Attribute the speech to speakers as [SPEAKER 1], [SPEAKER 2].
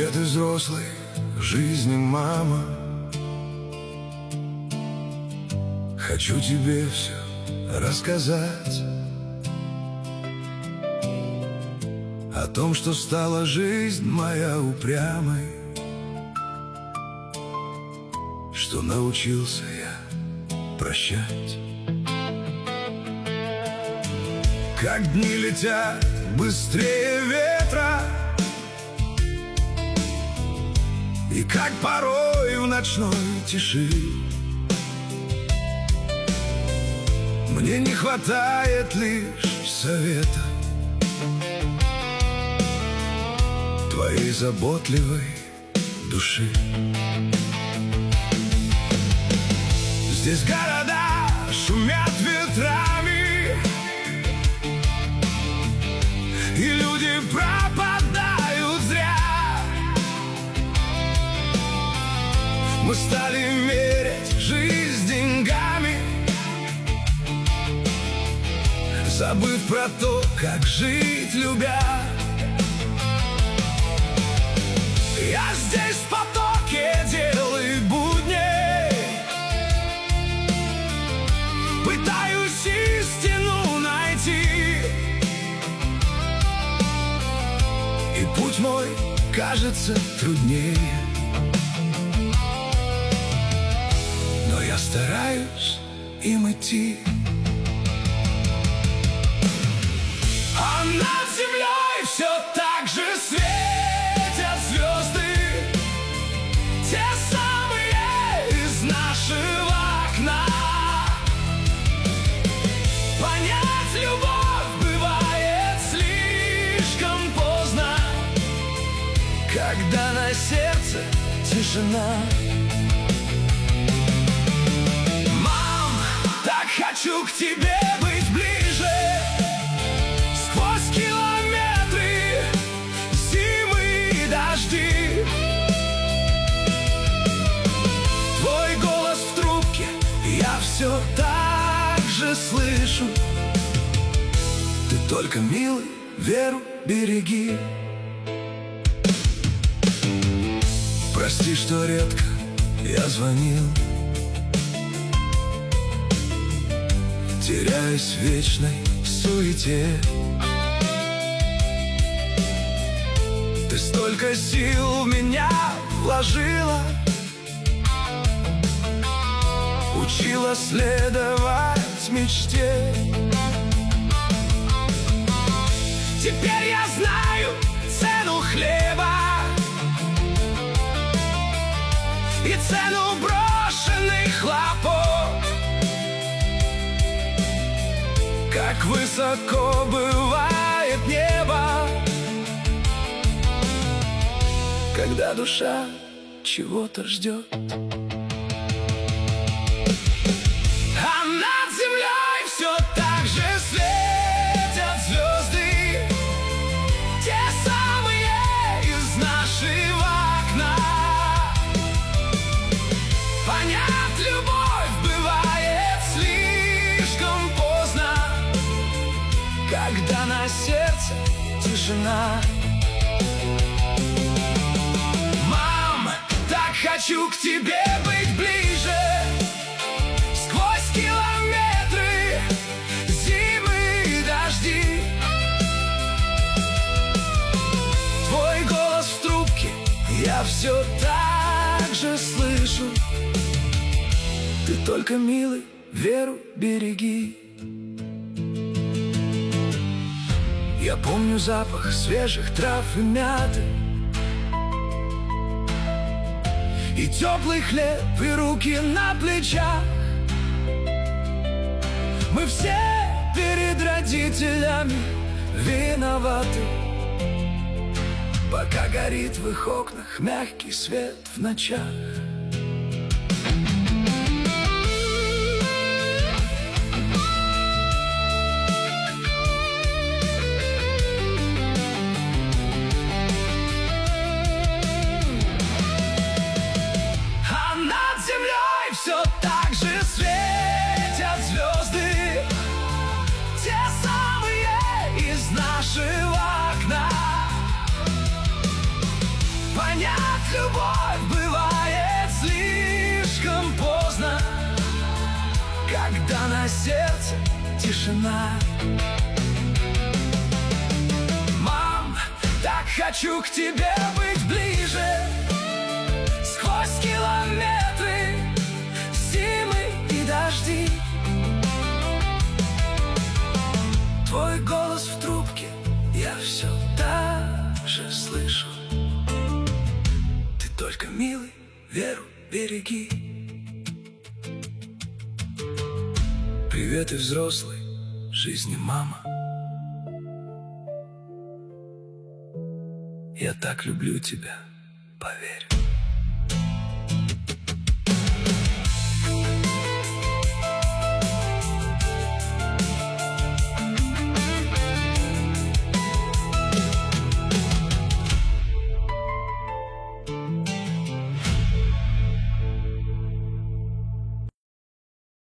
[SPEAKER 1] Привет из взрослой жизни, мама. Хочу тебе все рассказать о том, что стала жизнь моя упрямой, что научился я прощать. Как дни летят быстрее ветра, и как порой в ночной тиши мне не хватает лишь совета твоей заботливой души. Здесь города шумят ветрами, и люди пропадают зря. Мы стали мерять жизнь деньгами, забыв про то, как жить, любя. Я здесь в потоке дел и будней, пытаюсь истину найти, и путь мой кажется труднее, но я стараюсь им идти. А над землей все так же светят звезды, те самые из нашего окна. Понять любовь бывает слишком поздно, когда на сердце тишина. Мам, так хочу к тебе быть ближе, сквозь километры, зимы и дожди. Твой голос в трубке я все так же слышу. Ты только, милый, веру береги. Прости, что редко я звонил, теряясь в вечной суете. Ты столько сил в меня вложила, учила следовать мечте. Теперь я знаю цену хлеба и цену брошенных хлопот. Как высоко бывает небо, когда душа чего-то ждет. А над землей все так же светят звезды, те самые из нашего окна. Понять любовь бывает слишком поздно, когда на сердце тишина. Мам, так хочу к тебе быть ближе, сквозь километры, зимы и дожди. Твой голос в трубке я все так же слышу. Ты только, милый, веру береги. Я помню запах свежих трав и мяты, и теплый хлеб, и руки на плечах. Мы все перед родителями виноваты, пока горит в их окнах мягкий свет в ночах. Все так же светят звезды, те самые из нашего окна. Понять любовь бывает слишком поздно, когда на сердце тишина. Мам, так хочу к тебе быть ближе, сквозь километры, зимы и дожди. Твой голос в трубке я все так же слышу. Ты только, милый, веру береги. Привет и взрослой жизни, мама. Я так люблю тебя, поверь.